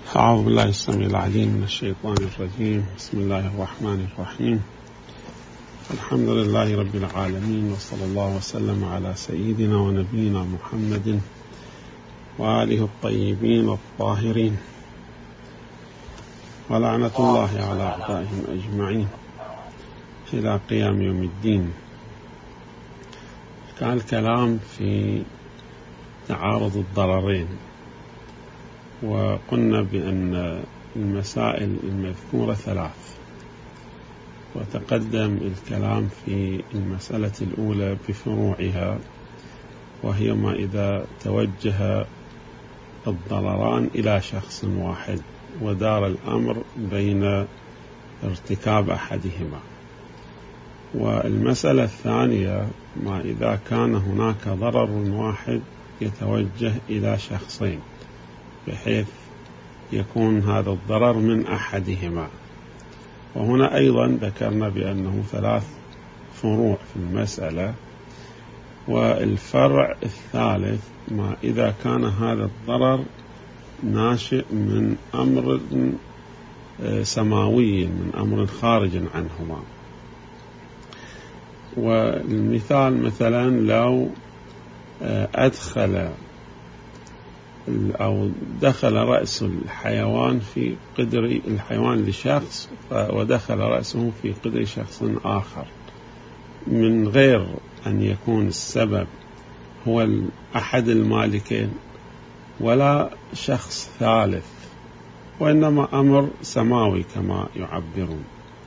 أعوذ بالله السميع العليم من الشيطان الرجيم. بسم الله الرحمن الرحيم. الحمد لله رب العالمين، وصلى الله وسلم على سيدنا ونبينا محمد وآله الطيبين الطاهرين، ولعنة الله على أعدائهم أجمعين إلى قيام يوم الدين. كان الكلام في تعارض الضررين، وقلنا بأن المسائل المذكورة ثلاث، وتقدم الكلام في المسألة الأولى بفروعها، وهي ما إذا توجه الضرران إلى شخص واحد ودار الأمر بين ارتكاب أحدهما. والمسألة الثانية ما إذا كان هناك ضرر واحد يتوجه إلى شخصين، بحيث يكون هذا الضرر من أحدهما. وهنا أيضا ذكرنا بأنه ثلاث فروع في المسألة، والفرع الثالث ما إذا كان هذا الضرر ناشئ من أمر سماوي، من أمر خارج عنهما. والمثال مثلا لو دخل رأس الحيوان في قدر الحيوان لشخص، ودخل رأسه في قدر شخص آخر من غير أن يكون السبب هو أحد المالكين ولا شخص ثالث، وإنما أمر سماوي كما يعبرون.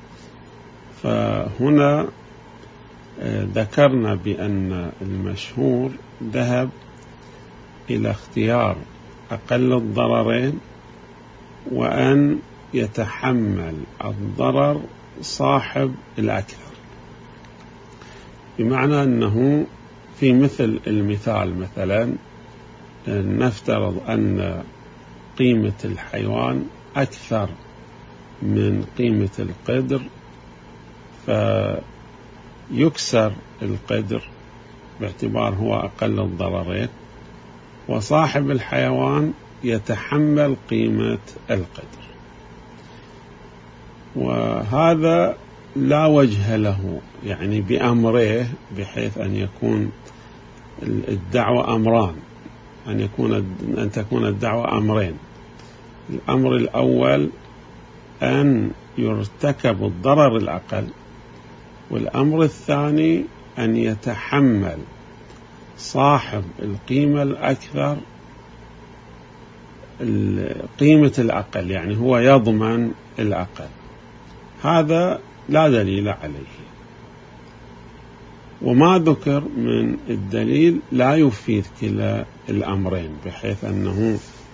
فهنا ذكرنا بأن المشهور ذهب إلى اختيار أقل الضررين، وأن يتحمل الضرر صاحب الأكثر، بمعنى أنه في مثل المثال مثلا نفترض أن قيمة الحيوان أكثر من قيمة القدر، فيكسر القدر باعتبار هو أقل الضررين، وصاحب الحيوان يتحمل قيمة القدر. وهذا لا وجه له، يعني بأمره، بحيث أن يكون الدعوة أمران، أن تكون الدعوة أمرين. الأمر الأول أن يرتكب الضرر الأقل، والأمر الثاني أن يتحمل صاحب القيمة الأكثر القيمة الأقل، يعني هو يضمن الأقل. هذا لا دليل عليه، وما ذكر من الدليل لا يفيد كلا الأمرين، بحيث أنه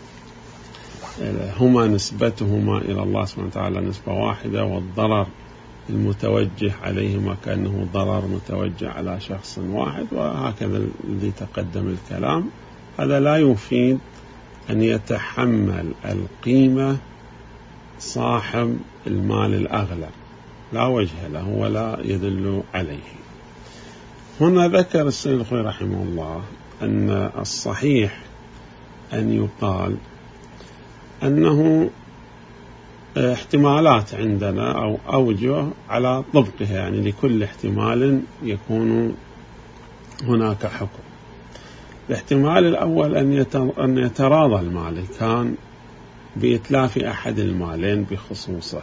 هما نسبتهما إلى الله سبحانه وتعالى نسبة واحدة، والضرر المتوجه عليهما كأنه ضرر متوجه على شخص واحد، وهكذا الذي تقدم الكلام. هذا لا يفيد أن يتحمل القيمة صاحب المال الأغلى، لا وجه له ولا يدل عليه. هنا ذكر السيد الخوئي رحمه الله أن الصحيح أن يقال أنه احتمالات عندنا أو أوجه على طبقها، يعني لكل احتمال يكون هناك حكم. الاحتمال الأول أن يتراضى المالكان بإتلاف أحد المالين بخصوصه،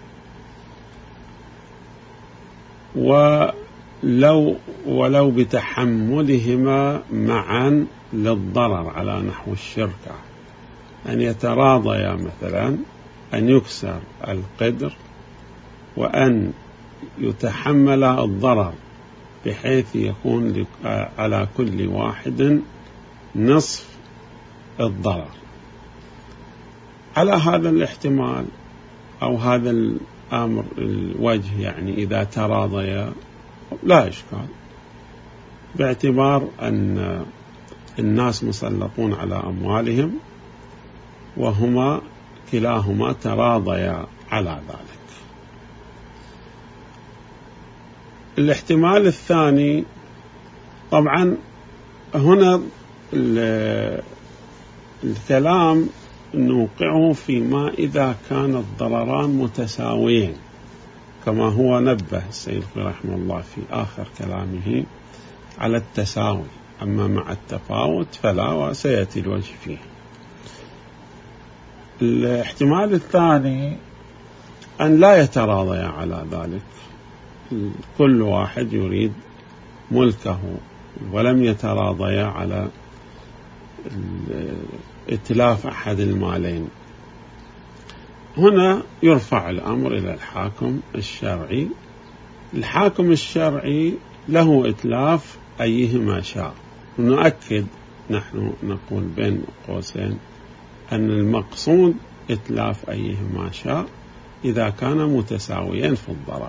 ولو بتحملهما معا للضرر على نحو الشركة، أن يتراضيا مثلا أن يكسر القدر، وأن يتحمل الضرر، بحيث يكون على كل واحد نصف الضرر. على هذا الاحتمال أو هذا الأمر الوجه، يعني إذا تراضيا لا إشكال، باعتبار أن الناس مسلطون على أموالهم، وهما كلاهما تراضيا على ذلك. الاحتمال الثاني طبعا هنا الكلام نوقعه فيما إذا كان الضرران متساويين، كما هو نبه السيد رحمه الله في آخر كلامه على التساوي، أما مع التفاوت فلا، وسيأتي الوجه فيه. الاحتمال الثاني أن لا يتراضي على ذلك، كل واحد يريد ملكه ولم يتراضي على ائتلاف أحد المالين. هنا يرفع الأمر إلى الحاكم الشرعي. الحاكم الشرعي له إتلاف أيهما شاء. ونؤكد نحن نقول بين قوسين أن المقصود إتلاف أيهما شاء إذا كان متساويين في الضرر،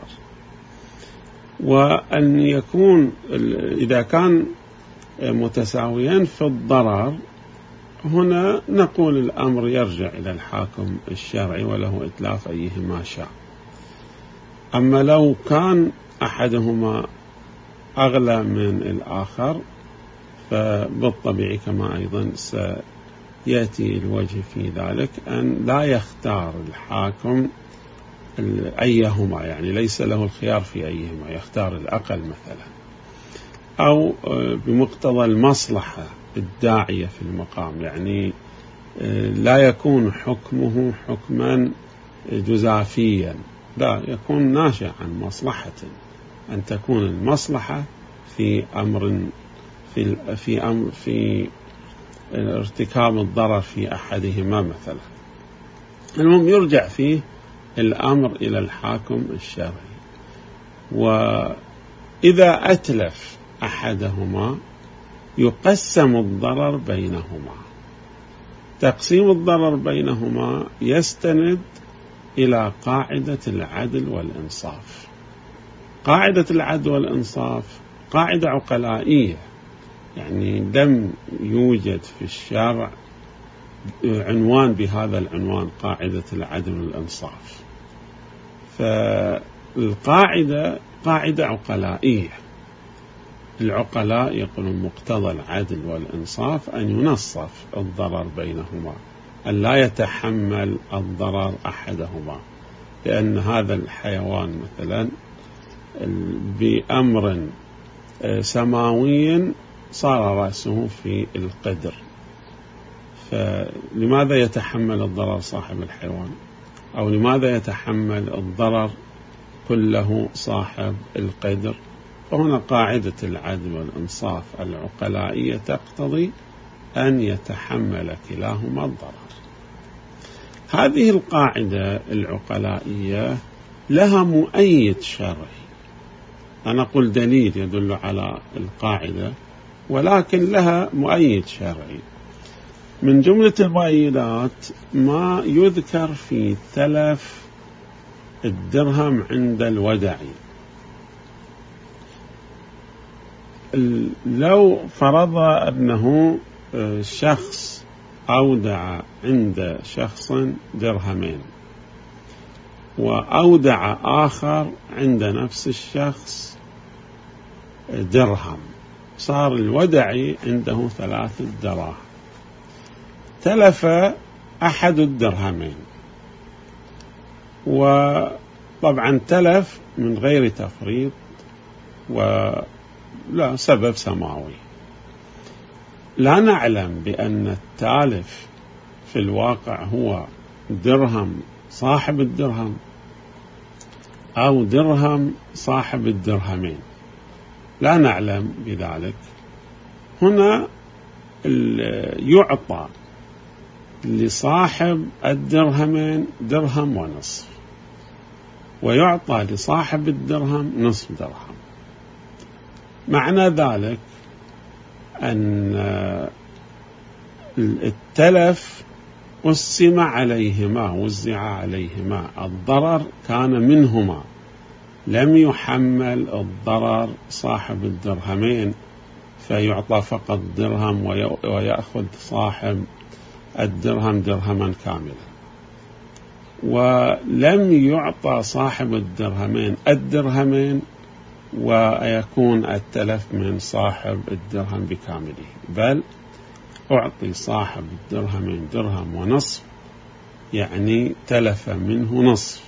وأن يكون إذا كان متساويين في الضرر هنا نقول الأمر يرجع إلى الحاكم الشرعي وله إتلاف أيهما شاء. أما لو كان أحدهما أغلى من الآخر فبالطبيعي كما أيضا سيأتي الوجه في ذلك أن لا يختار الحاكم أيهما، يعني ليس له الخيار في أيهما، يختار الأقل مثلا، أو بمقتضى المصلحة الداعية في المقام، يعني لا يكون حكمه حكما جزافيا، لا، يكون ناشئ عن مصلحة، أن تكون المصلحة في أمر في ارتكاب الضرر في أحدهما مثلا. المهم يرجع فيه الأمر إلى الحاكم الشرعي. وإذا أتلف أحدهما يقسم الضرر بينهما. تقسيم الضرر بينهما يستند إلى قاعدة العدل والإنصاف. قاعدة العدل والإنصاف قاعدة عقلائية، يعني لم يوجد في الشرع عنوان بهذا العنوان، قاعدة العدل والإنصاف. فالقاعدة قاعدة عقلائية. العقلاء يقولون مقتضى العدل والإنصاف أن ينصف الضرر بينهما، أن لا يتحمل الضرر أحدهما، لأن هذا الحيوان مثلا بأمر سماوي صار رأسه في القدر، فلماذا يتحمل الضرر صاحب الحيوان؟ أو لماذا يتحمل الضرر كله صاحب القدر؟ فهنا قاعدة العدل والإنصاف العقلائية تقتضي أن يتحمل كلاهما الضرر. هذه القاعدة العقلائية لها مؤيد شرعي، أنا أقول دليل يدل على القاعدة، ولكن لها مؤيد شرعي. من جملة المؤيدات ما يذكر في تلف الدرهم عند الودعي. لو فرض أنه شخص أودع عند شخص درهمين، وأودع آخر عند نفس الشخص درهم، صار الودعي عنده 3 دراهم، تلف أحد الدرهمين، وطبعا تلف من غير تفريط ولا سبب سماوي. لا نعلم بأن التالف في الواقع هو درهم صاحب الدرهم أو درهم صاحب الدرهمين، لا نعلم بذلك. هنا يعطى لصاحب الدرهمين درهم ونصف، ويعطى لصاحب الدرهم نصف درهم. معنى ذلك أن التلف قسم عليهما، وزع عليهما، الضرر كان منهما، لم يحمل الضرر صاحب الدرهمين فيعطى فقط درهم ويأخذ صاحب الدرهم درهما كاملا، ولم يعطى صاحب الدرهمين الدرهمين ويكون التلف من صاحب الدرهم بكامله، بل أعطي صاحب الدرهمين درهم ونصف يعني تلف منه نصف،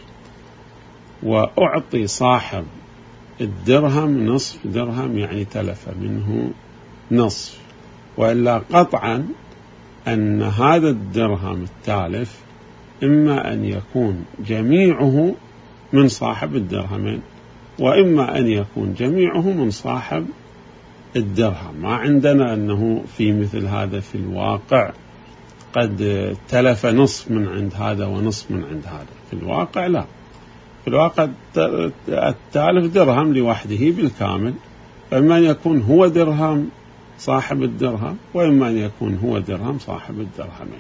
وأعطي صاحب الدرهم نصف درهم يعني تلف منه نصف، وإلا قطعا أن هذا الدرهم التالف إما أن يكون جميعه من صاحب الدرهمين، وإما أن يكون جميعه من صاحب الدرهم. ما عندنا أنه في مثل هذا في الواقع قد تلف نصف من عند هذا ونصف من عند هذا. في الواقع لا، في الواقع التالف درهم لوحده بالكامل، فإما أن يكون هو درهم صاحب الدرهم، وإما أن يكون هو درهم صاحب الدرهمين.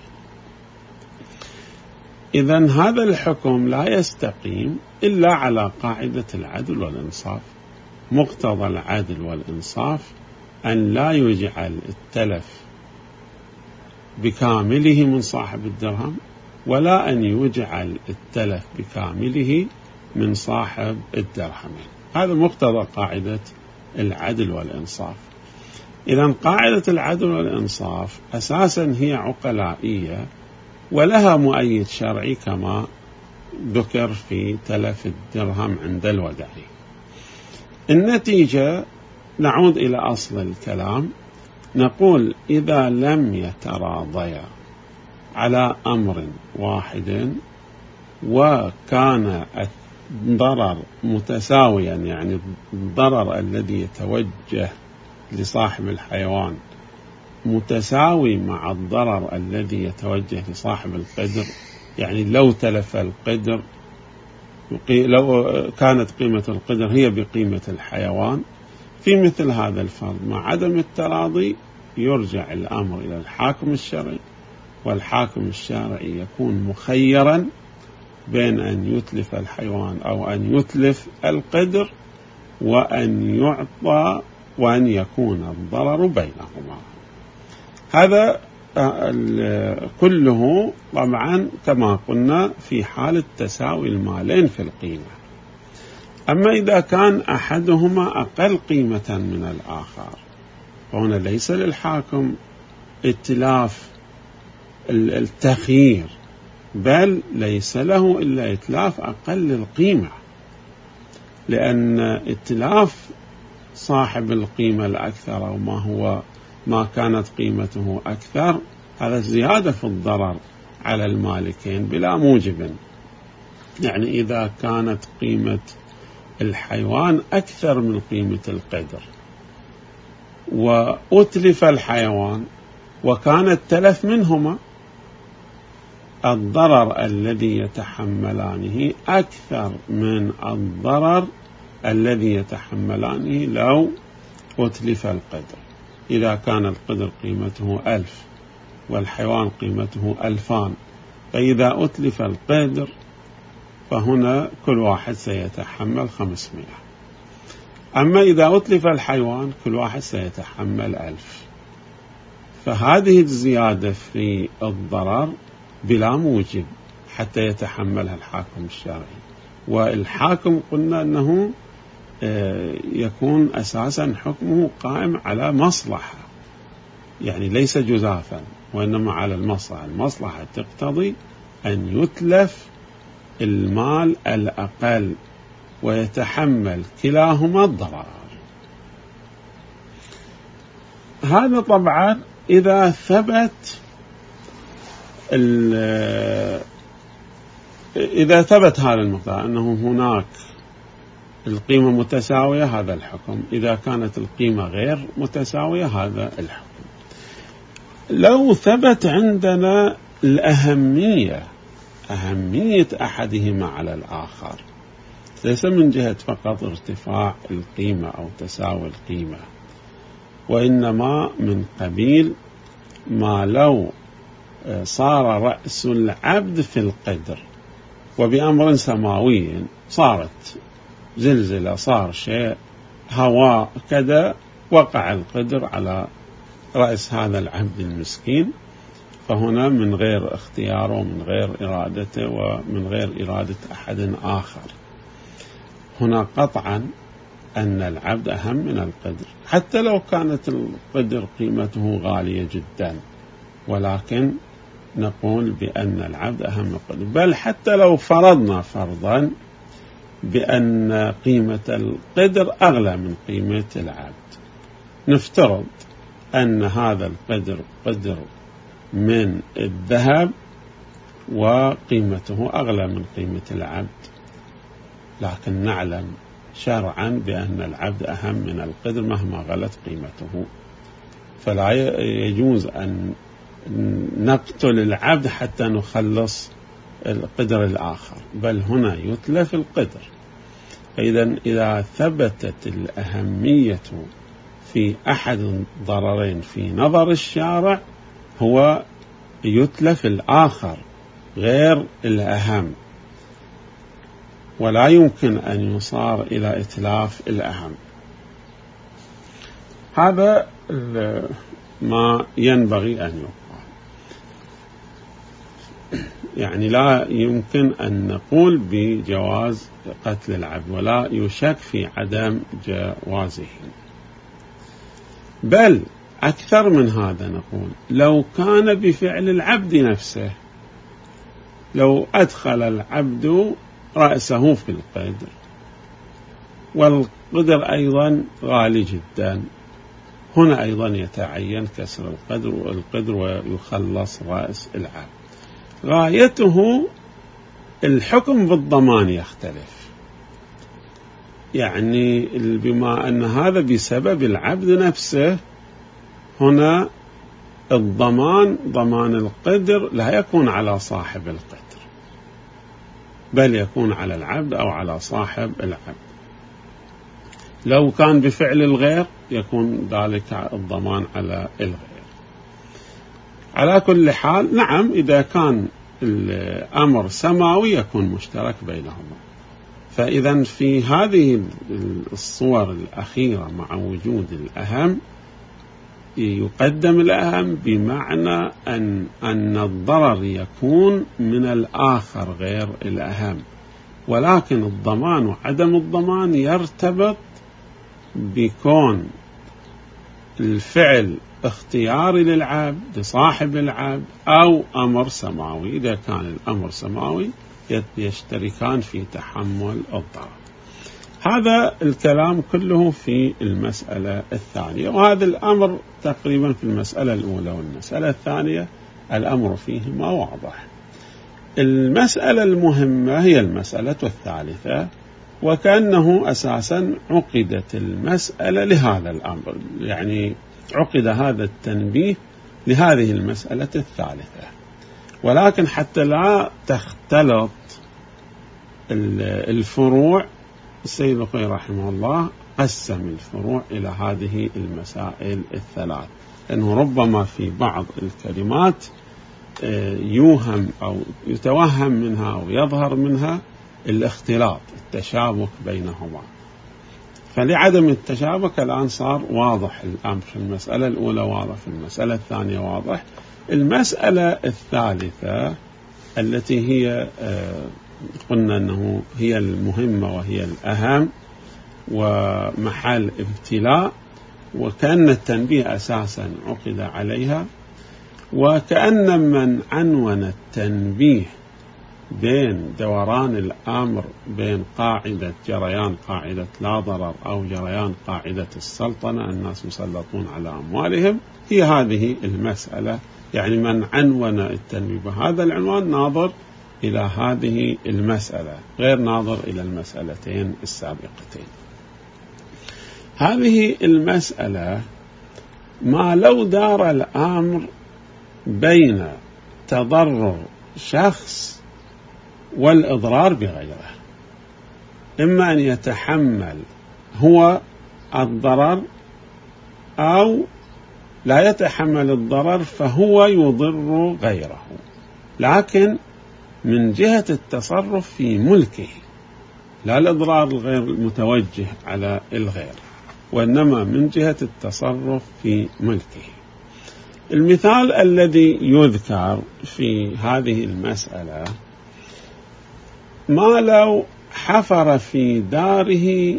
إذن هذا الحكم لا يستقيم إلا على قاعدة العدل والإنصاف. مقتضى العدل والإنصاف أن لا يجعل التلف بكامله من صاحب الدرهم، ولا أن يجعل التلف بكامله من صاحب الدرهمين. هذا مقتضى قاعدة العدل والإنصاف. إذن قاعدة العدل والإنصاف أساسا هي عقلائية، ولها مؤيد شرعي كما ذكر في تلف الدرهم عند الوداعي. النتيجة نعود إلى أصل الكلام، نقول إذا لم يتراضيا على أمر واحد وكان الضرر متساويا، يعني الضرر الذي يتوجه لصاحب الحيوان متساوي مع الضرر الذي يتوجه لصاحب القدر، يعني لو تلف القدر، لو كانت قيمة القدر هي بقيمة الحيوان، في مثل هذا الفرض مع عدم التراضي يرجع الأمر إلى الحاكم الشرعي، والحاكم الشرعي يكون مخيرا بين أن يتلف الحيوان أو أن يتلف القدر، وأن يعطى وأن يكون الضرر بينهما. هذا كله طبعا كما قلنا في حالة تساوي المالين في القيمة. أما إذا كان أحدهما أقل قيمة من الآخر، فهنا ليس للحاكم ائتلاف التخيير، بل ليس له إلا ائتلاف أقل القيمة، لأن ائتلاف صاحب القيمة الأكثر أو ما كانت قيمته أكثر هذا زيادة في الضرر على المالكين بلا موجب. يعني إذا كانت قيمة الحيوان أكثر من قيمة القدر وأتلف الحيوان وكان التلف منهما، الضرر الذي يتحملانه أكثر من الضرر الذي يتحملانه لو أتلف القدر. إذا كان القدر قيمته 1000 والحيوان قيمته 2000، فإذا أتلف القدر فهنا كل واحد سيتحمل 500. أما إذا أتلف الحيوان كل واحد سيتحمل 1000. فهذه الزيادة في الضرر بلا موجب حتى يتحملها الحاكم الشرعي. والحاكم قلنا أنه يكون أساسا حكمه قائم على مصلحة، يعني ليس جزافا وإنما على المصلحة. المصلحة تقتضي أن يتلف المال الأقل ويتحمل كلاهما الضرر. هذا طبعا إذا ثبت هذا المقدار أنه هناك القيمة متساوية، هذا الحكم. إذا كانت القيمة غير متساوية هذا الحكم. لو ثبت عندنا الأهمية، أهمية أحدهما على الآخر، ليس من جهة فقط ارتفاع القيمة أو تساوي القيمة، وإنما من قبيل ما لو صار رأس العبد في القدر وبأمر سماوي، صارت زلزلة، صار شيء، هواء كذا، وقع القدر على رأس هذا العبد المسكين، فهنا من غير اختياره ومن غير إرادته ومن غير إرادة أحد آخر، هنا قطعا أن العبد أهم من القدر، حتى لو كانت القدر قيمته غالية جدا، ولكن نقول بأن العبد أهم من القدر، بل حتى لو فرضنا فرضا بأن قيمة القدر أغلى من قيمة العبد، نفترض أن هذا القدر قدر من الذهب وقيمته أغلى من قيمة العبد، لكن نعلم شرعا بأن العبد أهم من القدر مهما غلت قيمته، فلا يجوز أن نقتل العبد حتى نخلص القدر الآخر، بل هنا يتلف القدر. فإذا إذا ثبتت الأهمية في أحد الضررين في نظر الشارع هو يتلف الآخر غير الأهم، ولا يمكن أن يصار إلى إتلاف الأهم. هذا ما ينبغي أن يقال، يعني لا يمكن أن نقول بجواز قتل العبد ولا يشك في عدم جوازه، بل أكثر من هذا نقول لو كان بفعل العبد نفسه، لو أدخل العبد رأسه في القدر والقدر أيضا غالي جدا، هنا أيضا يتعين كسر القدر ويخلص رأس العبد. غايته الحكم بالضمان يختلف، يعني بما أن هذا بسبب العبد نفسه، هنا الضمان ضمان القدر لا يكون على صاحب القدر، بل يكون على العبد أو على صاحب العبد. لو كان بفعل الغير يكون ذلك الضمان على الغير. على كل حال نعم، إذا كان الأمر سماوي يكون مشترك بينهما. فإذا في هذه الصور الأخيرة مع وجود الأهم يقدم الأهم، بمعنى أن الضرر يكون من الآخر غير الأهم، ولكن الضمان وعدم الضمان يرتبط بكون الفعل اختياري للعبد لصاحب العبد أو أمر سماوي. إذا كان الأمر سماوي يشتركان في تحمل الضرر. هذا الكلام كله في المسألة الثانية، وهذا الأمر تقريبا في المسألة الأولى والمسألة الثانية الأمر فيهما واضح. المسألة المهمة هي المسألة الثالثة، وكأنه أساسا عقدت المسألة لهذا الأمر، يعني عقد هذا التنبيه لهذه المسألة الثالثة. ولكن حتى لا تختلط الفروع، السيد الخوئي رحمه الله قسم الفروع إلى هذه المسائل الثلاث، لأنه ربما في بعض الكلمات يوهم أو يتوهم منها أو يظهر منها الاختلاط، التشابك بينهما. فلعدم التشابك الآن صار واضح الأمر، في المسألة الأولى واضح، في المسألة الثانية واضح. المسألة الثالثة التي هي قلنا أنه هي المهمة وهي الأهم ومحل ابتلاء، وكأن التنبيه أساسا عقد عليها، وكأن من عنون التنبيه بين دوران الأمر بين قاعدة جريان قاعدة لا ضرر أو جريان قاعدة السلطنة، الناس مسلطون على أموالهم، هي هذه المسألة. يعني من عنون التنبيه بهذا العنوان ناظر إلى هذه المسألة، غير ناظر إلى المسألتين السابقتين. هذه المسألة ما لو دار الأمر بين تضرر شخص والإضرار بغيره، إما أن يتحمل هو الضرر أو لا يتحمل الضرر فهو يضر غيره، لكن من جهة التصرف في ملكه، لا الإضرار الغير المتوجه على الغير، وإنما من جهة التصرف في ملكه. المثال الذي يذكر في هذه المسألة، ما لو حفر في داره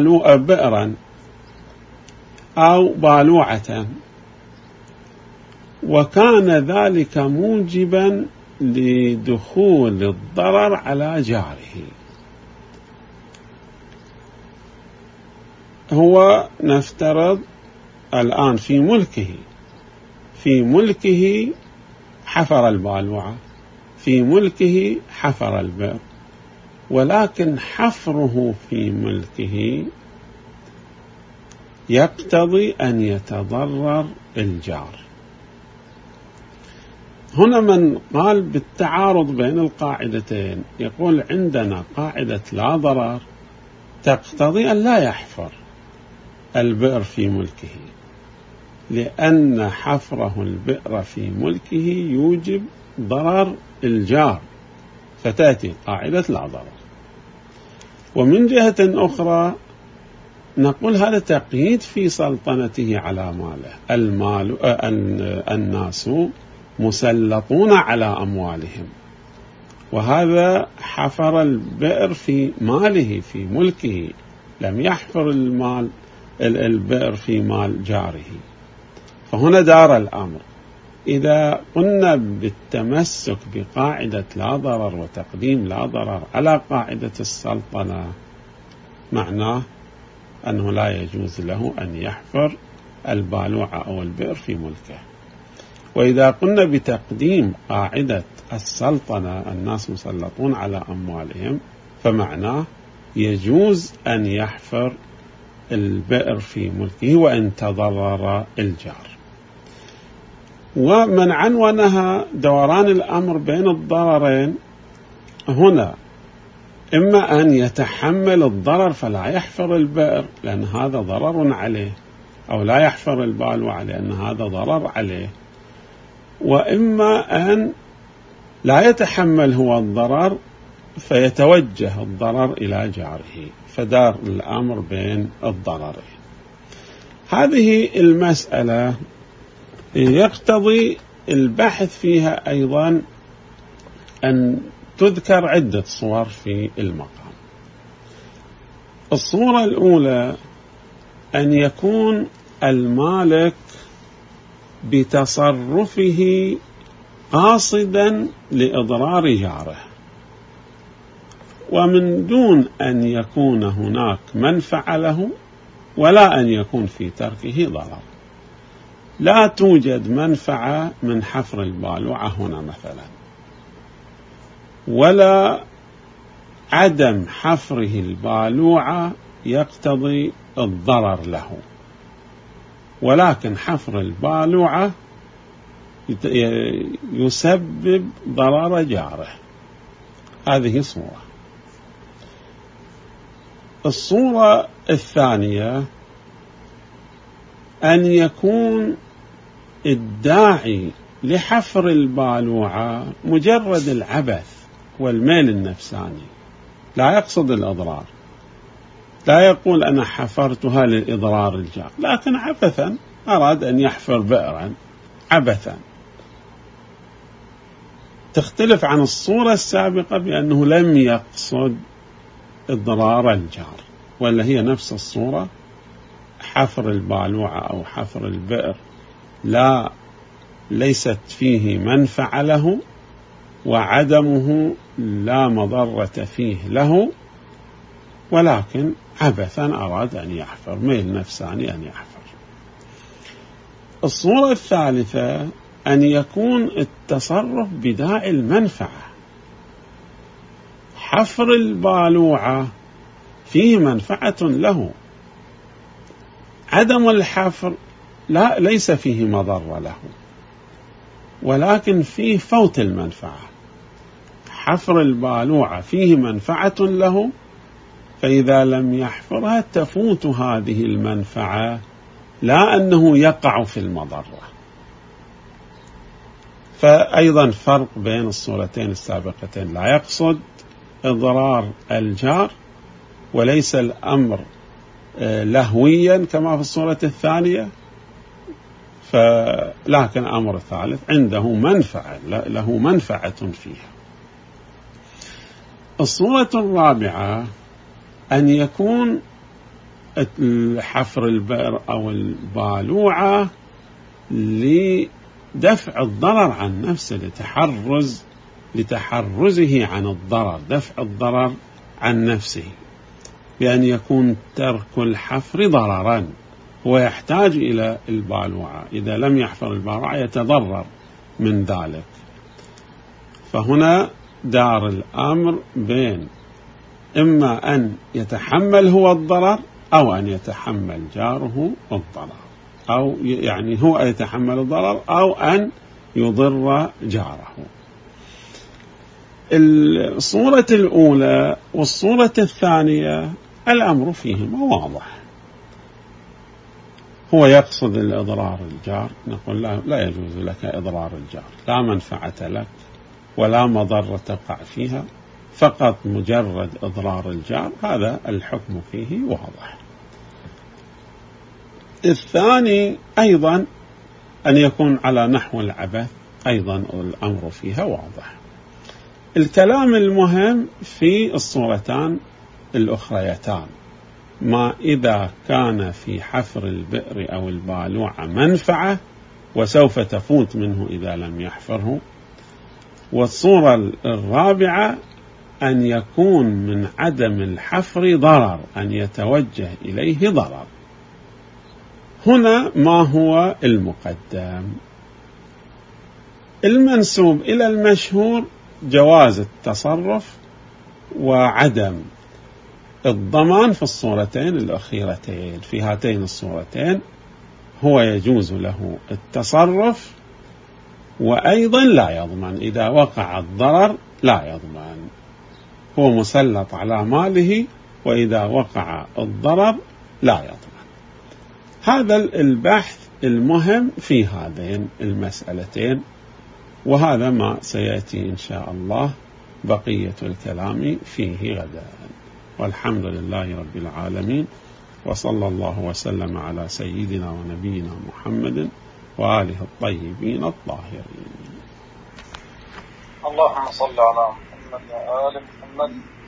بئرا أو بالوعة، وكان ذلك موجبا لدخول الضرر على جاره. هو نفترض الآن في ملكه حفر البالوعة، في ملكه حفر البئر، ولكن حفره في ملكه يقتضي أن يتضرر الجار. هنا من قال بالتعارض بين القاعدتين يقول عندنا قاعدة لا ضرر تقتضي أن لا يحفر البئر في ملكه، لأن حفره البئر في ملكه يوجب ضرر الجار، فتأتي قاعدة لا ضرر. ومن جهة أخرى نقول هذا تقييد في سلطنته على ماله. الناس مسلطون على أموالهم، وهذا حفر البئر في ماله في ملكه، لم يحفر البئر في مال جاره. فهنا دار الأمر. إذا قلنا بالتمسك بقاعدة لا ضرر وتقديم لا ضرر على قاعدة السلطنة، معناه أنه لا يجوز له أن يحفر البالوعة أو البئر في ملكه. وإذا قلنا بتقديم قاعدة السلطنة الناس مسلطون على أموالهم، فمعناه يجوز أن يحفر البئر في ملكه وإن تضرر الجار. ومن عنونها دوران الأمر بين الضررين، هنا إما أن يتحمل الضرر فلا يحفر البئر لأن هذا ضرر عليه، أو لا يحفر البالوعة لأن هذا ضرر عليه، وإما أن لا يتحمل هو الضرر فيتوجه الضرر إلى جاره، فدار الأمر بين الضررين. هذه المسألة يقتضي البحث فيها أيضا أن تذكر عدة صور في المقام. الصورة الأولى أن يكون المالك بتصرفه قاصدا لإضرار جاره، ومن دون أن يكون هناك منفعة له ولا أن يكون في تركه ضرر. لا توجد منفعة من حفر البالوعة هنا مثلا، ولا عدم حفره البالوعة يقتضي الضرر له، ولكن حفر البالوعة يسبب ضرر جاره. هذه صورة. الصورة الثانية أن يكون الداعي لحفر البالوعة مجرد العبث والميل النفساني، لا يقصد الإضرار، لا يقول أنا حفرتها لإضرار الجار، لكن عبثا أراد أن يحفر بئرا عبثا. تختلف عن الصورة السابقة بأنه لم يقصد إضرار الجار، ولا هي نفس الصورة، حفر البالوعة أو حفر البئر ليست فيه منفعة له، وعدمه لا مضرة فيه له، ولكن عبثا أراد أن يحفر، ميل نفساني أن يحفر. الصورة الثالثة أن يكون التصرف بداعي المنفعة. حفر البالوعة فيه منفعة له، عدم الحفر ليس فيه مضرة له، ولكن فيه فوت المنفعة. حفر البالوعة فيه منفعة له، فإذا لم يحفرها تفوت هذه المنفعة، لا أنه يقع في المضرة. فأيضا فرق بين الصورتين السابقتين، لا يقصد إضرار الجار، وليس الأمر لهويا كما في الصورة الثانية، لكن أمر ثالث عنده منفعة، له منفعة فيها. الصورة الرابعة أن يكون حفر البئر أو البالوعة دفع الضرر عن نفسه لتحرزه عن الضرر، دفع الضرر عن نفسه، بأن يكون ترك الحفر ضررا، ويحتاج إلى البالوعة، إذا لم يحفر البالوعة يتضرر من ذلك. فهنا دار الأمر بين إما أن يتحمل هو الضرر أو أن يتحمل جاره الضرر، أو يعني هو يتحمل الضرر أو أن يضر جاره. الصورة الأولى والصورة الثانية الأمر فيهما واضح. هو يقصد الإضرار الجار، نقول لا يجوز لك إضرار الجار، لا منفعة لك ولا مضرة تقع فيها، فقط مجرد إضرار الجار، هذا الحكم فيه واضح. الثاني أيضا أن يكون على نحو العبث، أيضا الأمر فيها واضح. الكلام المهم في الصورتان الأخريتان، ما إذا كان في حفر البئر أو البالوعة منفعة وسوف تفوت منه إذا لم يحفره، والصورة الرابعة أن يكون من عدم الحفر ضرر، أن يتوجه إليه ضرر. هنا ما هو المقدم؟ المنسوب إلى المشهور جواز التصرف وعدم الضمان في الصورتين الأخيرتين. في هاتين الصورتين هو يجوز له التصرف وأيضا لا يضمن، إذا وقع الضرر لا يضمن، هو مسلط على ماله، وإذا وقع الضرر لا يضمن. هذا البحث المهم في هذين المسألتين، وهذا ما سيأتي إن شاء الله بقية الكلام فيه غدا. والحمد لله رب العالمين، وصلى الله وسلم على سيدنا ونبينا محمد وآله الطيبين الطاهرين. اللهم صل على محمد وآل محمد.